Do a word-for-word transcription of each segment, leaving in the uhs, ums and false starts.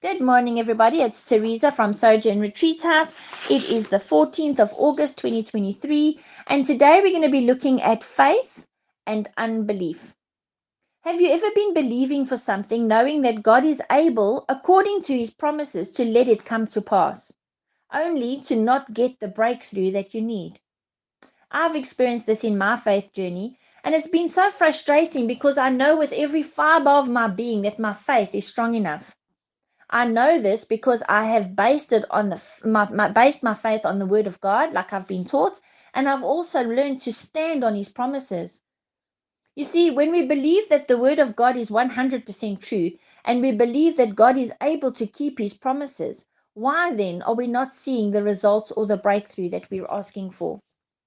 Good morning, everybody. It's Teresa from Sojourn Retreat House. It is the fourteenth of August, twenty twenty-three, and today we're going to be looking at faith and unbelief. Have you ever been believing for something, knowing that God is able, according to his promises, to let it come to pass, only to not get the breakthrough that you need? I've experienced this in my faith journey, and it's been so frustrating because I know with every fiber of my being that my faith is strong enough. I know this because I have based it on the my, my based my faith on the word of God, like I've been taught, and I've also learned to stand on his promises. You see, when we believe that the word of God is one hundred percent true, and we believe that God is able to keep his promises, why then are we not seeing the results or the breakthrough that we're asking for?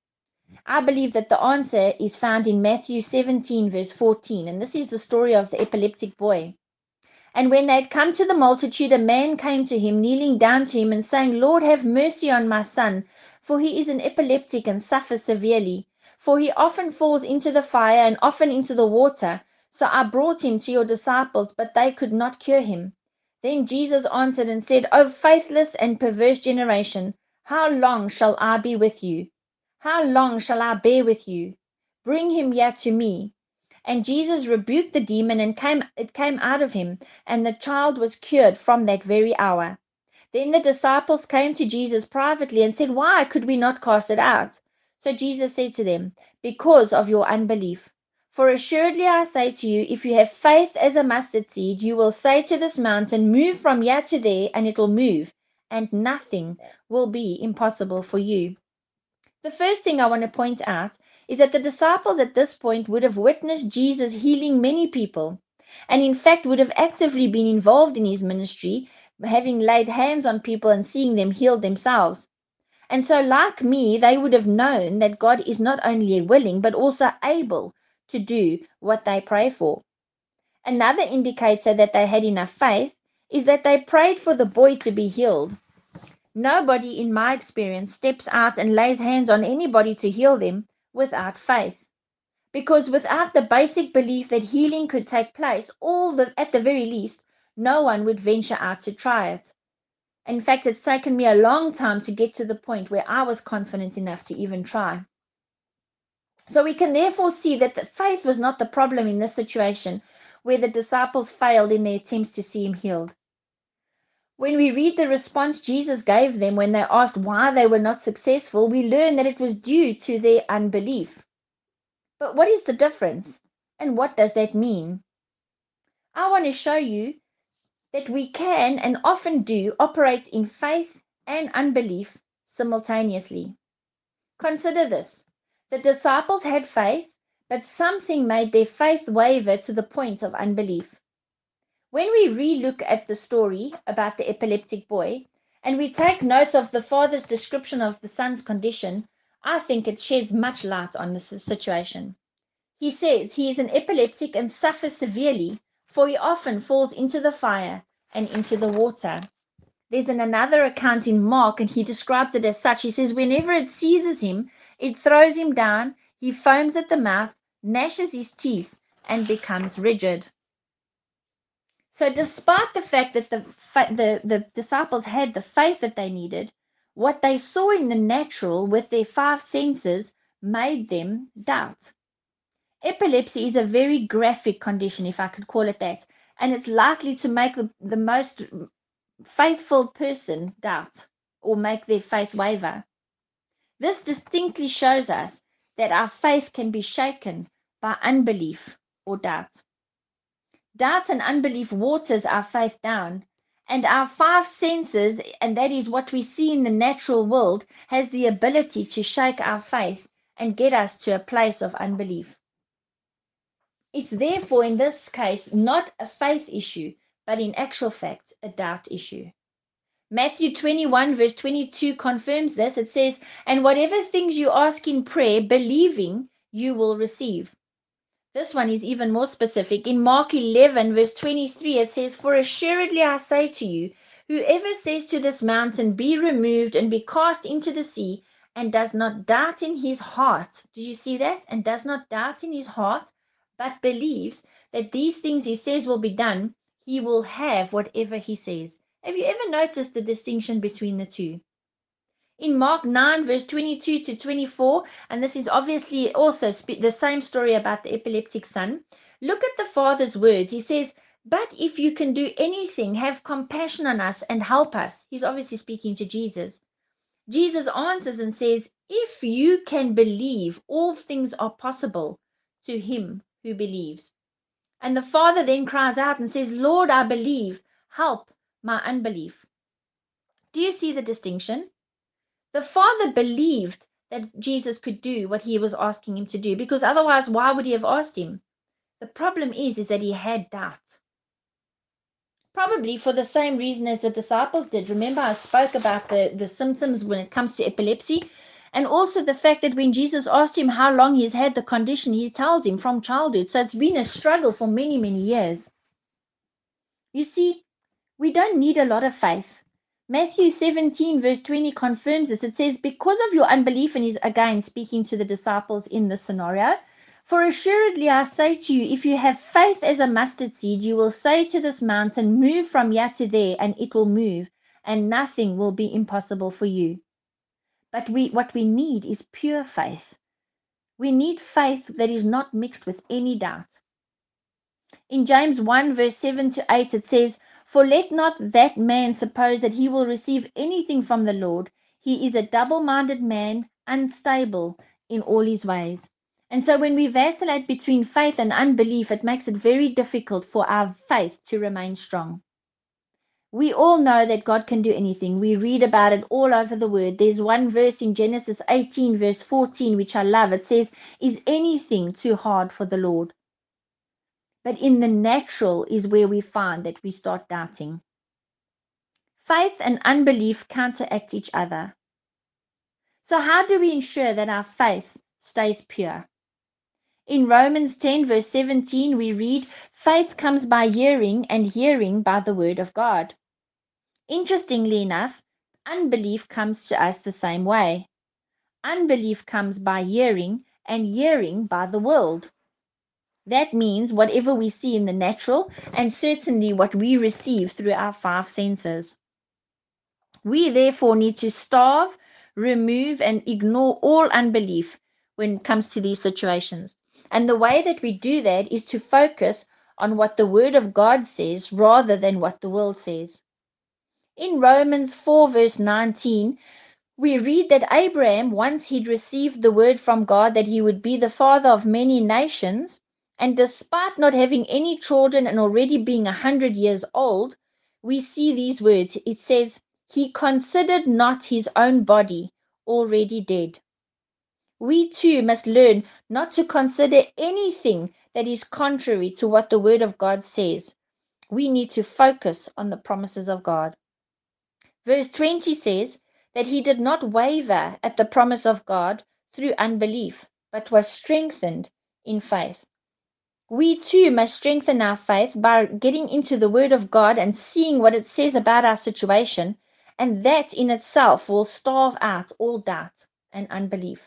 I believe that the answer is found in Matthew seventeen, verse fourteen, and this is the story of the epileptic boy. And when they had come to the multitude, a man came to him, kneeling down to him, and saying, Lord, have mercy on my son, for he is an epileptic and suffers severely. For he often falls into the fire and often into the water. So I brought him to your disciples, but they could not cure him. Then Jesus answered and said, O faithless and perverse generation, how long shall I be with you? How long shall I bear with you? Bring him here to me. And Jesus rebuked the demon, and came, it came out of him, and the child was cured from that very hour. Then the disciples came to Jesus privately and said, Why could we not cast it out? So Jesus said to them, Because of your unbelief. For assuredly I say to you, if you have faith as a mustard seed, you will say to this mountain, Move from here to there, and it will move, and nothing will be impossible for you. The first thing I want to point out is that the disciples at this point would have witnessed Jesus healing many people, and in fact would have actively been involved in his ministry, having laid hands on people and seeing them healed themselves. And so, like me, they would have known that God is not only willing, but also able to do what they pray for. Another indicator that they had enough faith is that they prayed for the boy to be healed. Nobody, in my experience, steps out and lays hands on anybody to heal them without faith. Because without the basic belief that healing could take place, all the, at the very least, no one would venture out to try it. In fact, it's taken me a long time to get to the point where I was confident enough to even try. So we can therefore see that the faith was not the problem in this situation where the disciples failed in their attempts to see him healed. When we read the response Jesus gave them when they asked why they were not successful, we learn that it was due to their unbelief. But what is the difference? And what does that mean? I want to show you that we can and often do operate in faith and unbelief simultaneously. Consider this. The disciples had faith, but something made their faith waver to the point of unbelief. When we re-look at the story about the epileptic boy, and we take note of the father's description of the son's condition, I think it sheds much light on this situation. He says he is an epileptic and suffers severely, for he often falls into the fire and into the water. There's an another account in Mark, and he describes it as such. He says, whenever it seizes him, it throws him down, he foams at the mouth, gnashes his teeth, and becomes rigid. So despite the fact that the, the, the disciples had the faith that they needed, what they saw in the natural with their five senses made them doubt. Epilepsy is a very graphic condition, if I could call it that, and it's likely to make the, the most faithful person doubt or make their faith waver. This distinctly shows us that our faith can be shaken by unbelief or doubt. Doubt and unbelief waters our faith down, and our five senses, and that is what we see in the natural world, has the ability to shake our faith and get us to a place of unbelief. It's therefore in this case not a faith issue, but in actual fact a doubt issue. Matthew twenty-one verse twenty-two confirms this. It says, and whatever things you ask in prayer, believing, you will receive. This one is even more specific. In Mark eleven verse twenty-three, it says, for assuredly I say to you, whoever says to this mountain, be removed and be cast into the sea, and does not doubt in his heart. Do you see that? And does not doubt in his heart, but believes that these things he says will be done, he will have whatever he says. Have you ever noticed the distinction between the two? In Mark nine, verse twenty-two to twenty-four, and this is obviously also the same story about the epileptic son, look at the father's words. He says, but if you can do anything, have compassion on us and help us. He's obviously speaking to Jesus. Jesus answers and says, if you can believe, all things are possible to him who believes. And the father then cries out and says, Lord, I believe, help my unbelief. Do you see the distinction? The father believed that Jesus could do what he was asking him to do, because otherwise, why would he have asked him? The problem is, is that he had doubt. Probably for the same reason as the disciples did. Remember, I spoke about the, the symptoms when it comes to epilepsy, and also the fact that when Jesus asked him how long he's had the condition, he tells him from childhood. So it's been a struggle for many, many years. You see, we don't need a lot of faith. Matthew seventeen, verse twenty confirms this. It says, because of your unbelief, and he's again speaking to the disciples in this scenario, for assuredly I say to you, if you have faith as a mustard seed, you will say to this mountain, move from here to there, and it will move, and nothing will be impossible for you. But we, what we need is pure faith. We need faith that is not mixed with any doubt. In James one, verse seven to eight, it says, for let not that man suppose that he will receive anything from the Lord. He is a double-minded man, unstable in all his ways. And so when we vacillate between faith and unbelief, it makes it very difficult for our faith to remain strong. We all know that God can do anything. We read about it all over the word. There's one verse in Genesis eighteen, verse fourteen, which I love. It says, is anything too hard for the Lord? But in the natural is where we find that we start doubting. Faith and unbelief counteract each other. So how do we ensure that our faith stays pure? In Romans ten, verse seventeen, we read, faith comes by hearing, and hearing by the word of God. Interestingly enough, unbelief comes to us the same way. Unbelief comes by hearing, and hearing by the world. That means whatever we see in the natural, and certainly what we receive through our five senses. We therefore need to starve, remove, and ignore all unbelief when it comes to these situations. And the way that we do that is to focus on what the Word of God says rather than what the world says. In Romans four, verse nineteen, we read that Abraham, once he'd received the word from God that he would be the father of many nations, and despite not having any children and already being a hundred years old, we see these words. It says, he considered not his own body already dead. We too must learn not to consider anything that is contrary to what the word of God says. We need to focus on the promises of God. Verse twenty says that he did not waver at the promise of God through unbelief, but was strengthened in faith. We too must strengthen our faith by getting into the Word of God and seeing what it says about our situation, and that in itself will starve out all doubt and unbelief.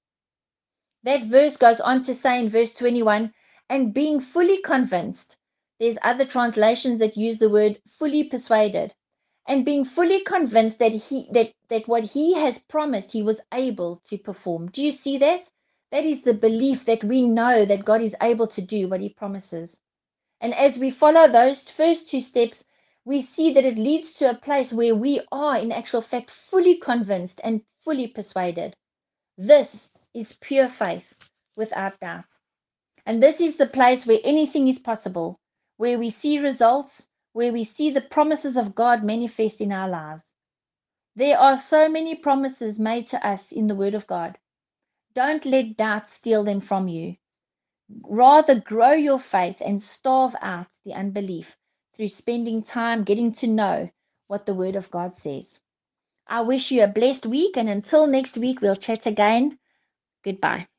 That verse goes on to say in verse twenty-one, and being fully convinced, there's other translations that use the word fully persuaded, and being fully convinced that he that, that what he has promised he was able to perform. Do you see that? That is the belief that we know that God is able to do what he promises. And as we follow those first two steps, we see that it leads to a place where we are in actual fact fully convinced and fully persuaded. This is pure faith without doubt. And this is the place where anything is possible, where we see results, where we see the promises of God manifest in our lives. There are so many promises made to us in the Word of God. Don't let doubt steal them from you. Rather grow your faith and starve out the unbelief through spending time getting to know what the Word of God says. I wish you a blessed week, and until next week, we'll chat again. Goodbye.